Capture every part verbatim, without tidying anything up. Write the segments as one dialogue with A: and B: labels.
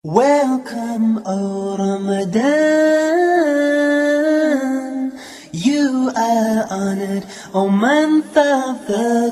A: Welcome, O Ramadan. You are honored, O month of the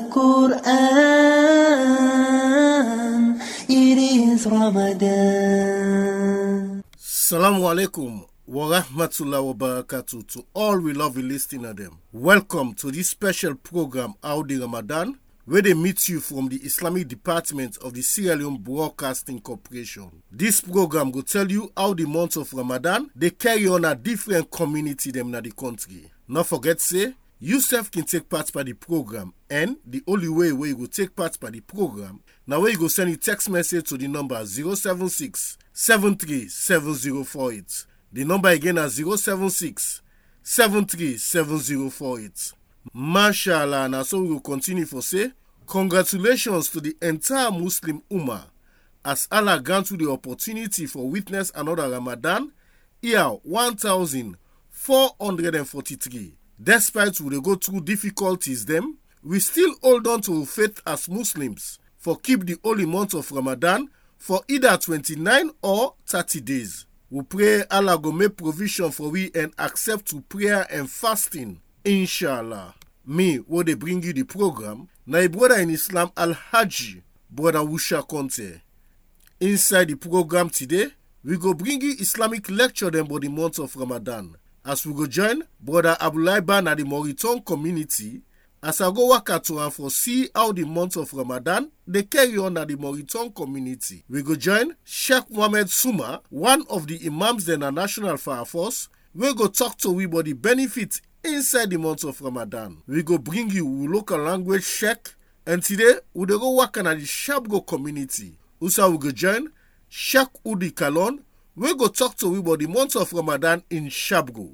A: Quran. It is Ramadan.
B: Assalamu alaikum wa rahmatullahi wa barakatuh to all we love listening to them. Welcome to this special program, Audi Ramadan, where they meet you from the Islamic Department of the Sierra Leone Broadcasting Corporation. This program will tell you how the month of Ramadan they carry on a different community them in the country. Not forget say, you self can take part by the program, and the only way where you will take part by the program, now where you go send a text message to the number zero seven six, seven three seven zero four eight. The number again is zero seven six, seven three seven zero four eight. Mashallah, and so we will continue for say, congratulations to the entire Muslim Ummah as Allah granted the opportunity for witness another Ramadan, year one thousand four hundred forty-three. Despite we go through difficulties them, we still hold on to faith as Muslims for keep the holy month of Ramadan for either twenty-nine or thirty days. We pray Allah go make provision for we and accept to prayer and fasting. Inshallah. Me, will they bring you the program, na a brother in Islam Al-Haji, brother Wusha Conte. Inside the program today, we go bring you Islamic lecture them about the month of Ramadan. As we go join brother Abdullah Ban at the Moriton community, as I go work at and for see how the month of Ramadan they carry on at the Moriton community. We go join Sheikh Mohammed Suma, one of the imams in the National Fire Force. We go talk to we about the benefits inside the month of Ramadan. We go bring you local language Sheikh, and today we go work at the Shabgo community. Also we go join Sheikh Udi Kalon. We go talk to we about the month of Ramadan in Shabgo.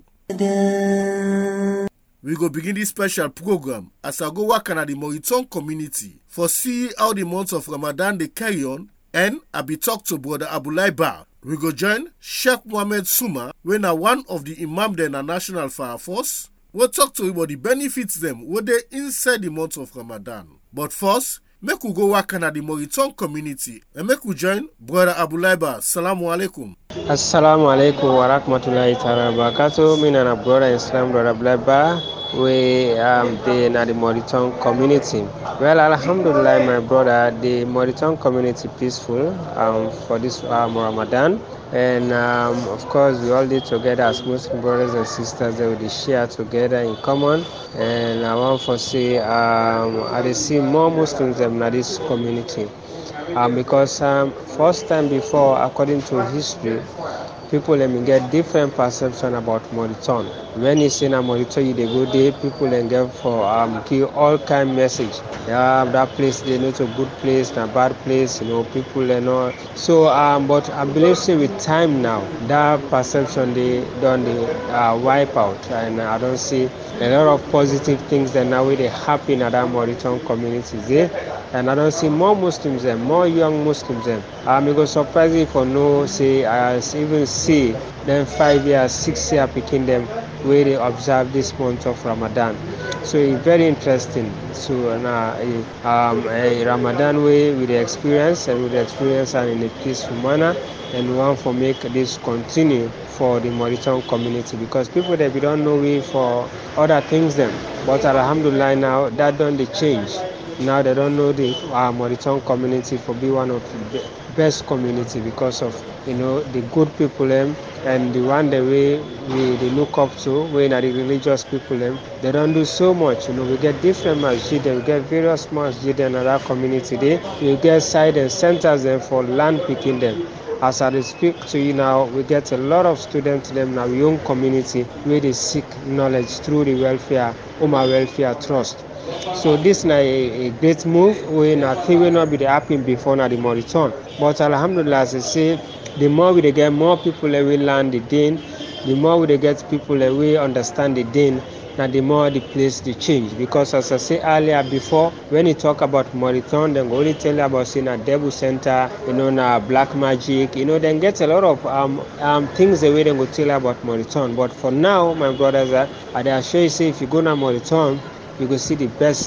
B: We go begin this special program as I go work at the Moriton community for see how the month of Ramadan they carry on, and I be talk to brother Abdullah Ba. We go join Sheikh Mohammed Suma, when are one of the imam in the National Fire Force. We'll talk to you about the benefits them were they inside the month of Ramadan. But first, make we go work at the Moriton community and make we join brother Abdullah Ba. Assalamu alaikum.
C: Assalamu alaikum wa rahmatullahi ta'ala wa barakatuh. Me and a brother Islam, brother Abdullah Ba. We um the na the Moriton community. Well, alhamdulillah, my brother, the Moriton community peaceful um for this um, Ramadan, and um, of course we all did together as Muslim brothers and sisters. They will share together in common, and I want to say um I dey see more Muslims in this community, um because um first time before, according to history, people let me get different perception about Moriton. When you say na Moriton, you they go there, people then get for um give all kind message. Yeah, that place they know it's a good place, a bad place, you know, people and all. So um but I believe say with time now, that perception they done the uh, wipe out, and I don't see a lot of positive things that now they happen at that Moriton community there. And I don't see more Muslims there, more young Muslims there. Um, it was surprising for no say I even see them five years, six year picking them where they observe this month of Ramadan. So it's very interesting. So uh, um, a Ramadan way with the experience and with the experience and in a peaceful manner, and we want to make this continue for the Moriton community, because people that we don't know we for other things them. But alhamdulillah now that done the change. Now they don't know the uh, Moriton community for be one of the best community because of, you know, the good people them, and the one that we we they look up to when are the religious people them. They don't do so much, you know. We get different masjid, we get various masjid in other community there. We get side and centers them for land picking them. As I speak to you now, we get a lot of students them now young community where they seek knowledge through the welfare, Ummah Welfare Trust. So this is a, a great move. We nothing will not be happening before now the Moriton. But alhamdulillah, as I say, the more we get more people that will learn the deen, the more we get people that will understand the deen, and the more the place they change. Because as I said earlier before, when you talk about Moriton, then only tell you about seeing a devil center, you know, na black magic, you know, then get a lot of um, um things the way they go tell you about Moriton. But for now, my brothers, uh, I assure you say if you go to Moriton, you will see the best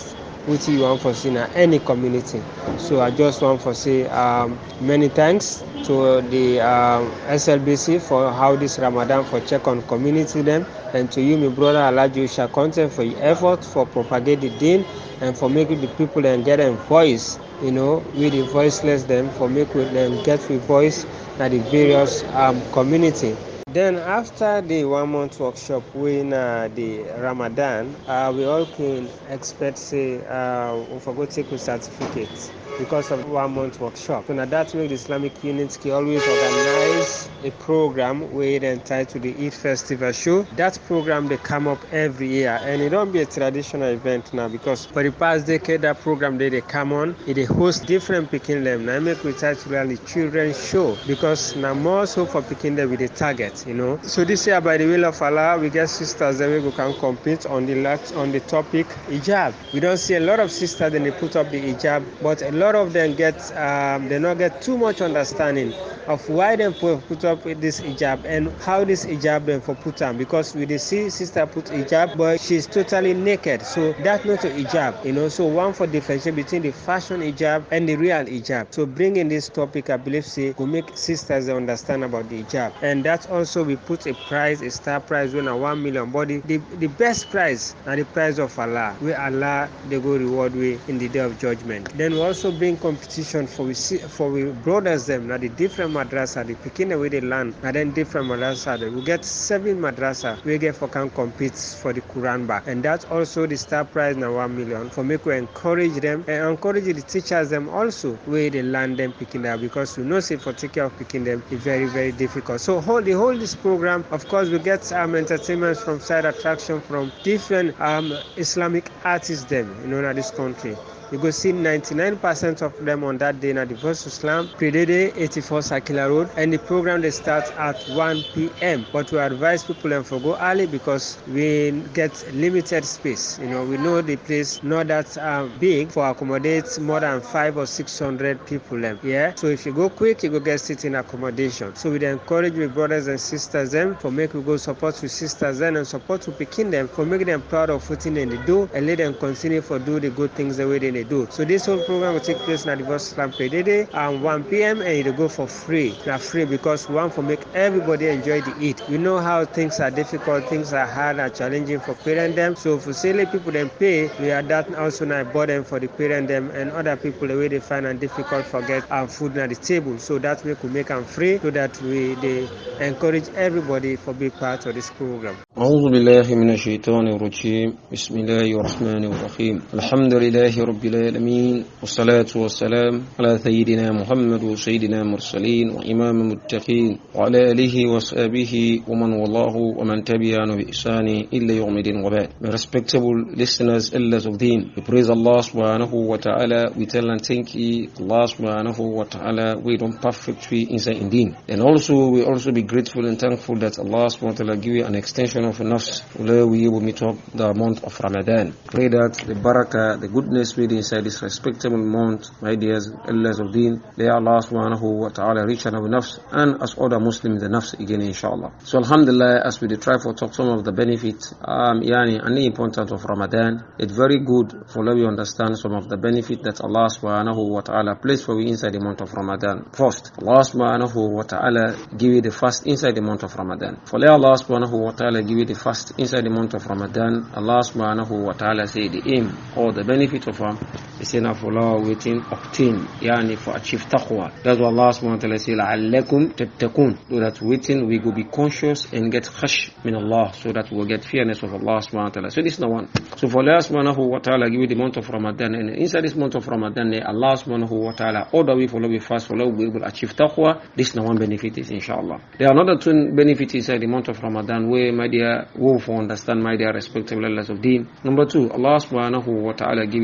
C: which you want for see in any community. So I just want for say um, many thanks to the um, S L B C for how this Ramadan for check on community them, and to you, my brother Alhaji Usha Content, for your effort for propagating the deen and for making the people and get them voice, you know, with the voiceless them, for making them get the voice at the various um, community. Then after the one month workshop in uh, the Ramadan, uh, we all can expect say uh, we forgot take a certificate because of one month workshop. So now that makes the Islamic Unity always organize a program where they entitled the Eid Festival Show. That program they come up every year, and it don't be a traditional event now because for the past decade that program they, they come on, it they host different picking them. Now make we title the children's show because now more so for picking them with the target, you know. So this year by the will of Allah, we get sisters that we can compete on the on the topic hijab. We don't see a lot of sisters then they put up the hijab, but a lot of them get um, they not get too much understanding of why they put up with this hijab and how this hijab then for put on, because we they see sister put hijab but she's totally naked, so that's not a hijab, you know. So one for differentiate between the fashion hijab and the real hijab. So bringing this topic, I believe say will make sisters understand about the hijab, and that's also we put a prize, a star prize when a one million. But the, the, the best prize are the prize of Allah, where Allah they go reward we in the day of judgment. Then we also bring competition for we see for we brothers them now the different madrasa, the picking away they learn, and then different madrasa. We get seven madrasa we get for can compete for the Quran back, and that's also the star prize now one million for make we encourage them and encourage the teachers them also where they learn them picking that, because we know say for take care of picking them is very very difficult. So hold the whole this program, of course we get um entertainment from side attraction from different um Islamic artists them, you know, in this country. You go see ninety-nine percent of them on that day at the Voice of Islam, Predede eighty-four Sakila Road, and the program they start at one p.m. But we advise people them for go early because we get limited space. You know, we know the place not that uh, big for accommodate more than five or six hundred people them. Yeah, so if you go quick, you go get sitting accommodation. So we encourage my brothers and sisters them for make we go support with sisters them and support to picking them for make them proud of footing in the do and let them continue for do the good things the way they do. So this whole program will take place at the Voice of Islam Predede at one p.m. and it'll go for free. They are free because we want to make everybody enjoy the Eid. We know how things are difficult, things are hard and challenging for parent them. So for silly people then pay, we are that also not burden for the parent them and other people the way they find it difficult for get our food at the table. So that we could make them free so that we they encourage everybody for be part of this program.
D: أعوذ بالله من الشيطان الرجيم بسم الله الرحمن الرحيم الحمد لله رب العالمين والصلاة والسلام على سيدنا محمد وسيدنا مرسلين وإمام المتقين وعلى آله وصحبه ومن والله ومن تبعنا بإحسان إلا يوم الدين وبعد. Respectable listeners, elders of Deen, we praise Allah subhanahu wa ta'ala. We tell and thank you Allah subhanahu wa ta'ala. We don't perfectly inside in Deen. And also we also be grateful and thankful that Allah subhanahu wa ta'ala give you an extension of nafs where we will meet up the month of Ramadan. Pray that the barakah, the goodness within inside this respectable month, my dears, elders of Deen, may Allah subhanahu wa ta'ala reach our nafs and as other Muslims the nafs again inshallah. So alhamdulillah, as we try for talk some of the benefits um, yani, and the importance of Ramadan, it's very good for let we understand some of the benefit that Allah subhanahu wa ta'ala placed for we inside the month of Ramadan. First, Allah subhanahu wa ta'ala give you the fast inside the month of Ramadan. For let Allah subhanahu wa ta'ala give you the fast inside the month of Ramadan, Allah subhanahu wa ta'ala say the aim or the benefit of um, is enough for Allah waiting obtain yani for achieve taqwa. That's what Allah subhanahu wa ta'ala say la'allakum tattaqun, so that waiting we will be conscious and get khash min Allah, so that we will get fearness of Allah subhanahu wa ta'ala. So this is the one. So for Allah subhanahu wa ta'ala give you the month of Ramadan, and inside this month of Ramadan Allah subhanahu wa ta'ala order we follow we fast for we will achieve taqwa. This is the one benefit is inshallah. There are another two benefits inside the month of Ramadan where my dear we will understand my dear respectable elders of Deen. Number two, Allah subhanahu wa ta'ala give you the night of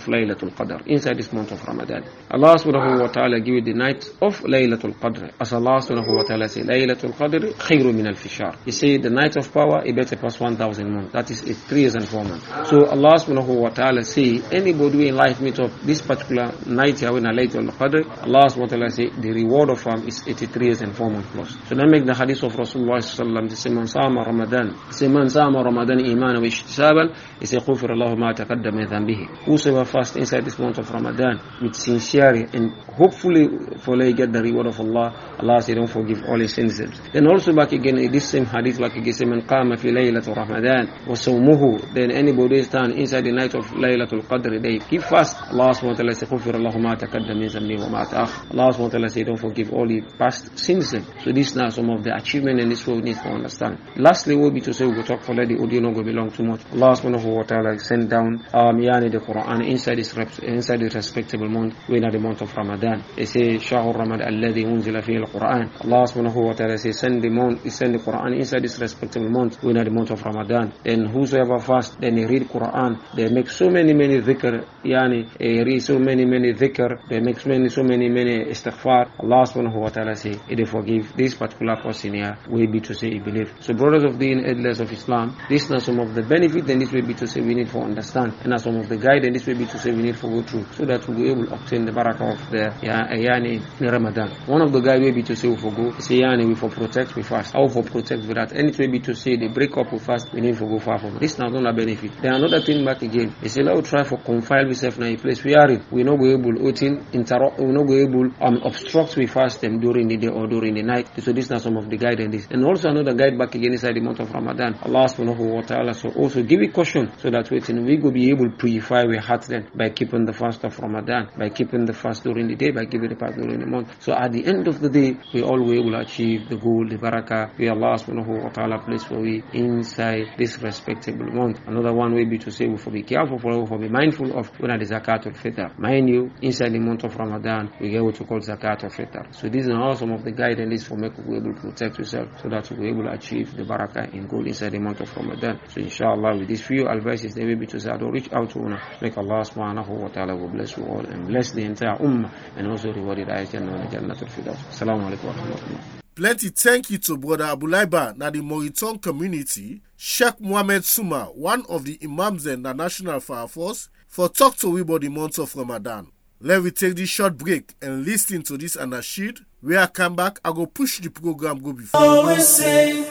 D: of Laylatul Qadr, inside this month of Ramadan. Allah subhanahu wa ta'ala give you the night of Laylatul Qadr. As Allah subhanahu wa ta'ala say, Laylatul Qadr khayru min al-fishar. He say the night of power, it better pass one thousand months. That is three years and four months. So Allah subhanahu wa ta'ala say, anybody in life meet up this particular night here when Laylatul Qadr, Allah subhanahu wa ta'ala say, the reward of him is eighty-three years and four months plus. So that make the hadith of Rasulullah sallallahu alaihi wasallam, the say, man sama Ramadan, say, man sama Ramadan iman wa ishtisaban, he say, khufir Allahu ma taqaddama min dhanbihi. Whosoever fast inside this month of Ramadan with sincerity and hopefully for they get the reward of Allah, Allah say, don't forgive all his sins. Then also back again in this same hadith, like again, say, man qama fi laylatul Ramadan wa sawmuhu, then anybody stand inside the night of Laylatul Qadr, they keep fast. Allah subhanahu wa ta'ala say, khufir Allahu ma taqaddama min dhanbihi wa ma ta'akhkhara. Allah subhanahu wa ta'ala say, don't forgive all the past sins. So these now some of the achievement in this world we need to understand. Lastly, will be to say we will talk for let the audio not go belong too much. Allah subhanahu wa ta'ala send down um yani the Quran inside this inside the respectable month, when the month of Ramadan. They say Shahur Ramadan alladhi unzila fihi al-Quran. Allah subhanahu wa ta'ala say send the month, send the Quran inside this respectable month, when the month of Ramadan. Then whosoever fast, then they read Quran, they make so many many dhikr, yani they read so many many dhikr, they make so many so many many istighfar. Allah subhanahu wa ta'ala say they forgive this particular person here, will be to say he believe. So brothers of the elders of Islam, this is some of the benefit, and this will be to say we need to understand, and some of the guide, and this will be to say we need to go through, so that we will be able to obtain the barakah of the yani in Ramadan. One of the guide will be to say we forgo, say yani we for protect, we fast. How for protect without, and it will be to say they break up, we fast, we need to go far from it. This is not a benefit. Then another thing back again, they say now we try for confine ourselves in a place we are in. We not go able to interrupt, we not go able um obstruct we fast them during the day or during the night. So this is not some of the guide in this. And also another guide back again inside the month of Ramadan. Allah subhanahu wa ta'ala so also give it caution, so that we will be able to purify our hearts then by keeping the fast of Ramadan, by keeping the fast during the day, by giving the fast during the month. So at the end of the day, we all will able to achieve the goal, the barakah we Allah subhanahu wa ta'ala place for we inside this respectable month. Another one will be to say we for be careful for, for be mindful of when the zakat al fitr. Mind you, inside the month of Ramadan, we get what you call zakat al fitr. So these are all some of the guidance for make we able to protect yourself, so that we will able to achieve the barakah in goal inside the month of Ramadan. So inshallah with these few advices, they will be to say, don't reach out to una. Make Allah subhanahu wa ta'ala will bless you all and bless the entire ummah, and also reward it as Jannah and Jannatul Firdaus. Assalamu alaikum wa rahmatullah.
B: Plenty thank you to Brother Abulaiba na the Moriton community, Sheikh Muhammad Suma, one of the Imams in the National Fire Force, for talk to we about the month of Ramadan. Let me take this short break and listen to this anashid. When I come back, I go push the program go before.
A: Always say,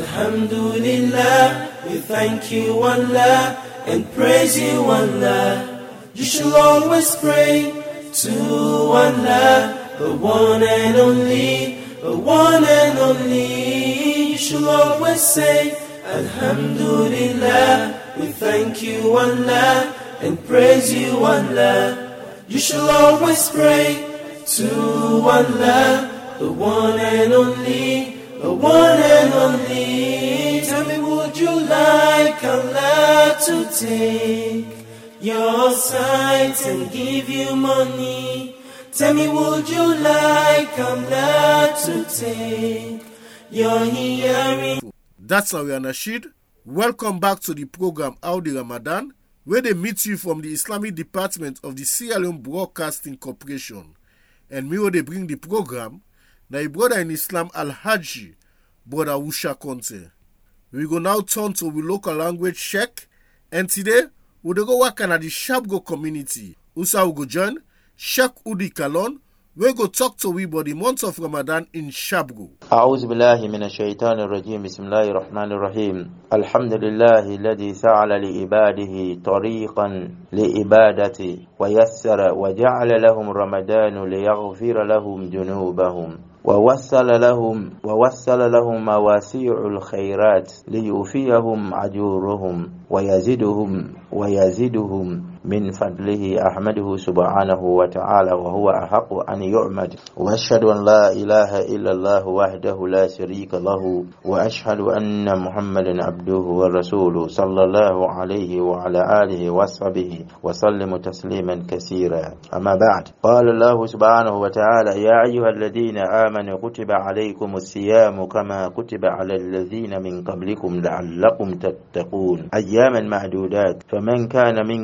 A: Alhamdulillah, we thank you Allah and praise you Allah. You shall always pray to Allah, the one and only, the one and only. You shall always say, Alhamdulillah, we thank you Allah and praise you Allah. You shall always pray to Allah, the one and only, the one and only. Tell me, would you like Allah to take your sight and give you money? Tell me, would you like Allah to take your hearing?
B: That's our Nasheed. Welcome back to the program Audi Ramadan, where they meet you from the Islamic Department of the Sierra Leone Broadcasting Corporation. And me, they bring the program, na a brother in Islam Al-Haji, Brother Usha Conte. We go now turn to the local language Sheikh, and today, we go work at the Shabgo community. Usa will go join Sheikh Udi Kalon, we go talk to we about the month of Ramadan in Shabgo.
E: أعوذ بالله من الشيطان الرجيم بسم الله الرحمن الرحيم الحمد لله الذي سعى لعباده طريقا لعبادته ويسر وجعل لهم رمضان ليغفر لهم ذنوبهم ووصل لهم ووصل لهم مواسيع الخيرات ليوفيهم أجورهم ويزيدهم ويزيدهم من فضله أحمده سبحانه وتعالى وهو أحق أن يعمد وأشهد أن لا إله إلا الله وحده لا شريك له وأشهد أن محمدا عبده ورسوله صلى الله عليه وعلى آله وصحبه وسلم تسليما كثيرا. أما بعد، قال الله سبحانه وتعالى يا أيها الذين آمنوا كتب عليكم الصيام كما كتب على الذين من قبلكم لعلكم تتقون أياما معدودات فمن كان منكم مريضا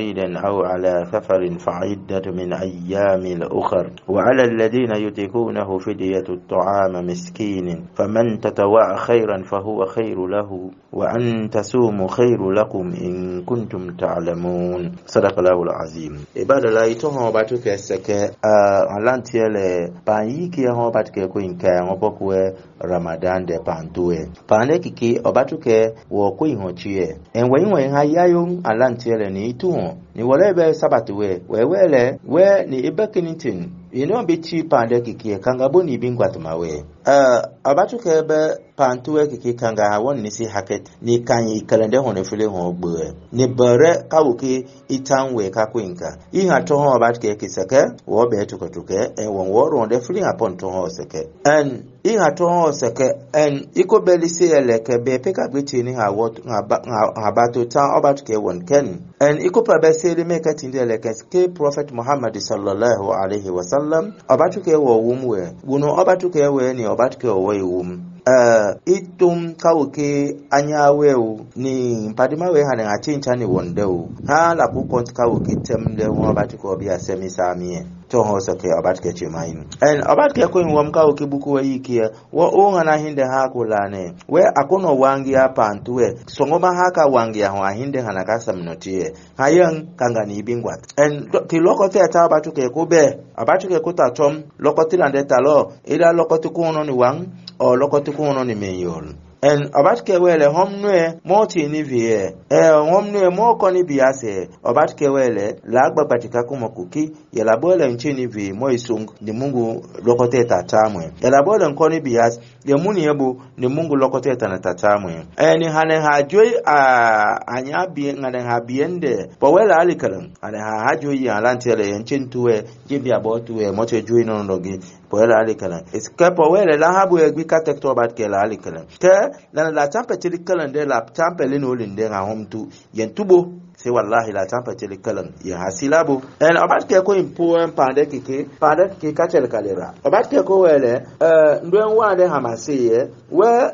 E: مريض أو على سفر فعدة من أيام الأخر وعلى الذين يطيقونه فدية الطعام مسكين فمن تطوع خيرا فهو خير له وأن تصوموا خير لكم إن كنتم تعلمون صدق الله العظيم عباد الله يتوهم باتوك السكة ألانتيال بانيكي هم باتوك كوينكا وبكوه Ramadan de pantuwe pande kiki obatuke wo kuihochie enwe inwe ha yayum alantiele ni ituho ni wolebe sabatuwe wewele we ni ibekinitin ino bichi pande kiki kangabo ni bingwatmawe uh abatuke be pantuwe kiki kanga hawon ni si haket ni kanyi kalende hono file ho gbe ni bare kawuki itanwe ka kwinka iha to ho abatuke kiseke wo be tukotuke en won wo ronde fili upon to ho seke en iha to ho seke en iko belisi eleke be peka gwitini ha wot ha bato ta abatuke won ken en iko pabe sele meka tinde eleke ke prophet Muhammad sallallahu alaihi wasallam abatuke wo wumwe wuno abatuke we ni abatuke wo wum Uh, itum kawuke anyaweu ni mpadima we hane achincha ni wondeu ha la bukont kawuke temde ho batiko bia semisami to ho soke abatike chimain en abatike ko nwom kawuke buku we yikie wo o na hinde ha kulane we akono wangi apa antuwe songoma haka wangi ho ahinde hana kasamnotie hayen kanga ni bingwat en kiloko teta abatuke ko be abatuke ko tatom lokoti lande talo ila lokoti ko no ni wang o lokoti kuno ni meyol en abatke wele homnwe moti ni vie e homnwe moko ni biase abatke wele lagba patika kuma kuki yela bole nchini vi moisung ni Mungu lokote tatamwe yela bole nkoni bias ye muni yebu ni Mungu lokote tatamwe e ni hane hajoi anyabi ngane habiende powela alikalan ane hajoi alantele nchintuwe jibi abotuwe mote jui nonogi powela alikalan escape wele la habu egbi katekto abatke la alikalan te la la temperature kalan de la temperature no linde nga homtu yentubo se wallahi la temperature kalan ya hasilabo en abatke ko impo pande kike pande kike kachel kalera abatke ko wele eh ndwen wade hamasiye we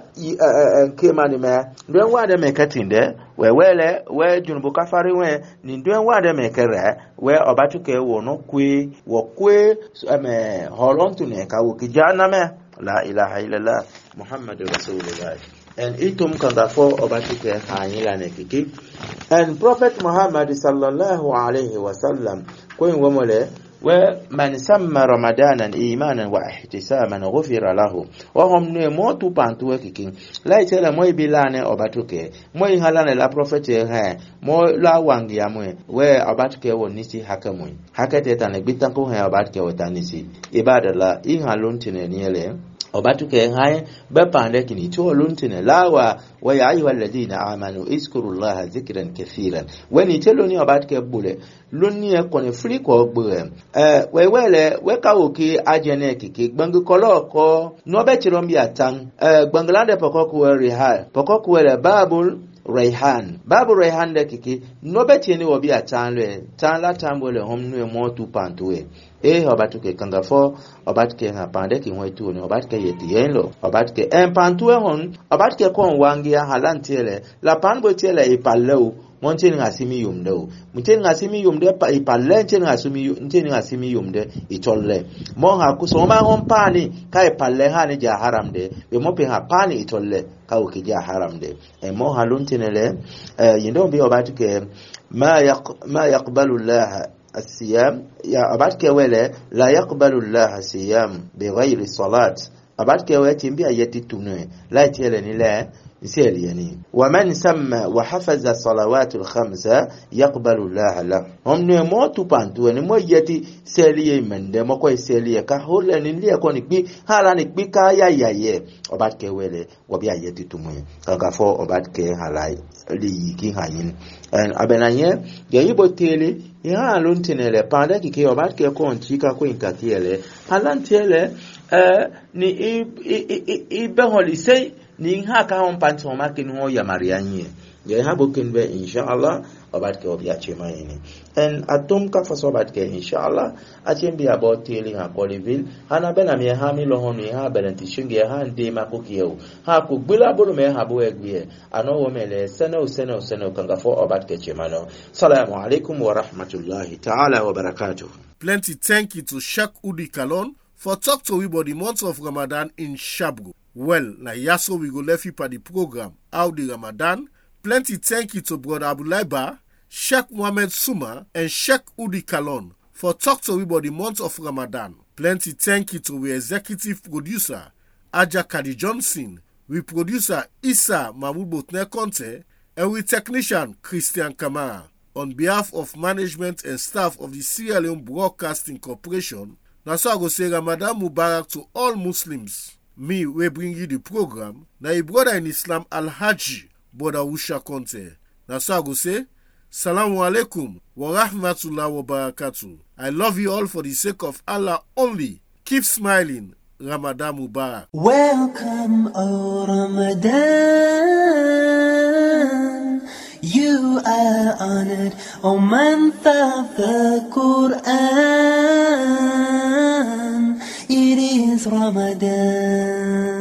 E: kemani me ndwen wade mekatinde we wele we junubu kafari we ni ndwen wade mekere we abatuke wono kwe wo kwe ame holontu ne ka ukijana me la ilaha illallah muhammadur rasulullah and itum kanga fo obatuke hanyila ne kiki and prophet Muhammad sallallahu alaihi wasallam ko ngomole we man samma ramadanan imanan wa ihtisaman ghufira lahu wa hum ne motu pantu kiki la tele moy bilane obatuke moy halane la prophet ha mo la wangi amwe we obatuke wonisi hakamu hakete tan bitanko ha obatuke wotanisi ibadallah in halontine niele obatuke hai bepande kini to luntine lawa wa ya ayyuhal ladina amanu izkurullaha zikran kathiran weni teloni obatuke bule lunni ko ne free ko gbe eh we wele we kawoki ajene kiki gbangu koloko no be chirombi atan eh gbanglande pokoko rihal pokoko le babul Rayhan babu Rayhan de kiki no beti ni obi atanle tan la tambole homnu mo tu pantuwe e obatuke kangafo obatuke ha pande ki wetu ni obatuke yeti yenlo obatuke en pantuwe hon obatuke kon wangia halantiele la panbo tiele ipaleu monteni ngasimi yumdo muteni ngasimi yumde pa ipalle nteni ngasimi nteni ngasimi yumde itolle mo ha kusoma hon pani kai palle hani ja haramde be mo pe ha pani itolle ka ukija haramde e mo haluntinele yindo bi obatuke ma yaq ma yaqbalu Allah الصيام يا أبارك ولا لا يقبل الله الصيام بغير الصلاة أبارك ويتم بأيتي تنوي لا تيلني لا يسيل يعني ومن سمى وحفظ الصلوات الخمسة يقبل الله له هم نمو تبانتو نمو يتي سيلي من دمو كوي سيلي كهول نلي أكون نكبي هالا نكبي كايا يايا أبارك ولا وبيا يتي تنوي كغافو أبارك هالاي liyiki hayin en abenanye yayibo tele ya lontenele panda kike obatke kontika ko inkatiele halantiele eh ni i i i beholi sei ning ha ka hon pan so ma kin ho ya marianye ye ha bokin be inshallah obat ke obia chema yini en atom ka fa so obat ke inshallah a chembi about telling ha kolivil hana bena me ha mi lo honu ha belenti shinge ha nde ma ko kiyo ha ko gbila bolu me ha bo egbe ano wo mele sene o sene o sene o kanga fo obat ke chema no. Assalamu alaikum wa rahmatullahi ta'ala wa barakatuh.
B: Plenty thank you to Sheikh Udi Kalon for talk to we about the month of Ramadan in Shabgo. Well, na yaso we go left you for the program How the Ramadan. Plenty thank you to Brother Abdullah Ba, Sheikh Mohammed Suma, and Sheikh Udi Kalon for talk to we about the month of Ramadan. Plenty thank you to we executive producer Aja Kadi Johnson, we producer Issa Mahmoud Botner Conte, and we technician Christian Kamara. On behalf of management and staff of the Sierra Leone Broadcasting Corporation, na so I go say Ramadan Mubarak to all Muslims. Me, we bring you the program, na a brother in Islam Al-Haji, Brother Usha Conte. Na so I go say, Salamu alaikum wa rahmatullahi wa barakatuh. I love you all for the sake of Allah only. Keep smiling. Ramadan Mubarak.
A: Welcome, O Ramadan. You are honored, O month of the Quran. It is Ramadan.